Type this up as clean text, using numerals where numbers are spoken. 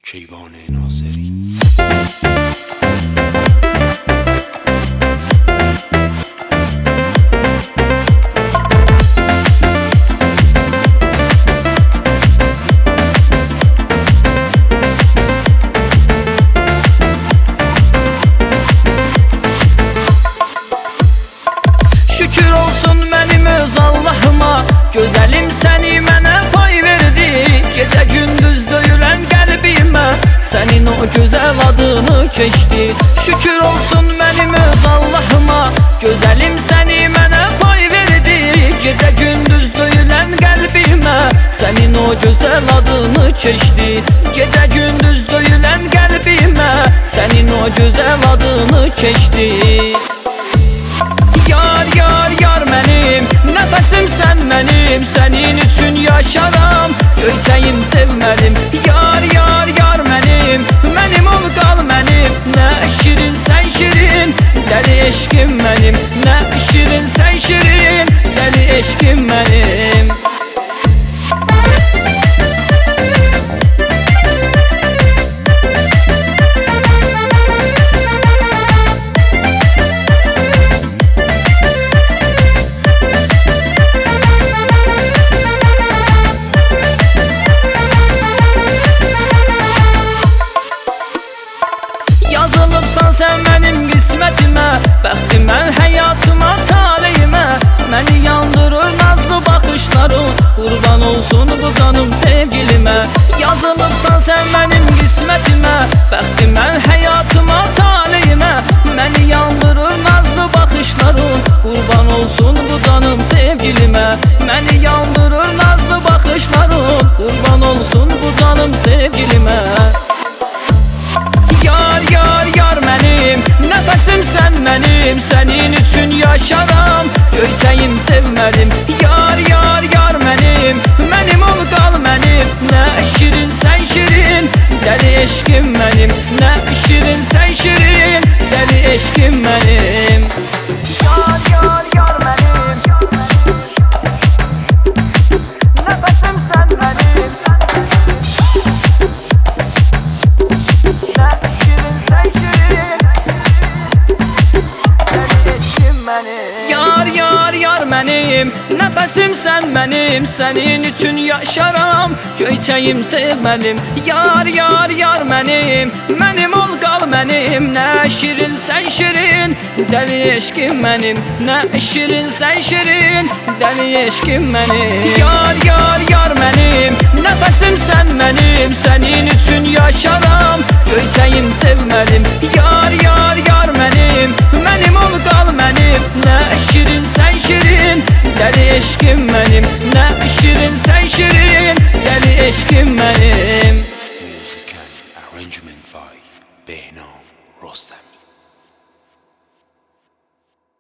کیوان ناصری. Şükür olsun mənim öz Allahıma, gözəlim səni mənə pay verdi. Gecə gündüz döyülən qəlbimə sənin o gözəl adını keçdi. Şükür olsun mənim öz Allahıma, gözəlim səni mənə pay verdi. Gecə gündüz döyülən qəlbimə sənin o gözəl adını keçdi. Gecə gündüz döyülən qəlbimə sənin o gözəl adını keçdi. Yar yar yar mənim, nəfəsim sən mənim, sənin üçün yaşaram, göyçəyim sevmədim. Yar yar yar mənim, mənim ol qal mənim, nə şirin sən şirin, dəli eşqim mənim, nə şirin sən şirin, dəli eşqim mənim. Yazılıbsan sən mənim qismətimə, bəxtimə, həyatıma, taleyimə. Məni yandırır nazlı baxışların, qurban olsun bu canım sevgilimə. Yazılıbsan sən mənim qismətimə, bəxtimə, həyatıma, taleyimə. Məni yandırır nazlı baxışların, qurban olsun bu canım sevgilimə. Məni yandırır nazlı baxışların, qurban olsun bu canım sevgilimə. Yar yar yar mənim, nəfəsim sən mənim, sənin üçün yaşaram, göyçəyim sevmədim. Yar yar yar mənim, mənim ol qal mənim, nə şirin sən şirin, dəli eşqim mənim, nə şirin sən şirin, dəli eşqim mənim. Yar yar yar mənim, nəfəsim sən mənim, yar yar yar mənim, nəfəsim sən mənim, sənin üçün yaşaram, göyçəyim sevmədim. Yar yar yar mənim, mənim ol qal mənim, nə şirin sən şirin, dəli eşqim mənim, nə şirin sən şirin, dəli eşqim mənim. Yar yar yar mənim, nəfəsim sən mənim, sənin üçün yaşaram, göyçəyim sevmədim. Yar yar yar mənim, mənim ol qal mənim, nə şirin sən şirin, dəli eşqim mənim, nə şirin sən şirin, dəli eşqim mənim. Musical arrangement by Behnam Rostam.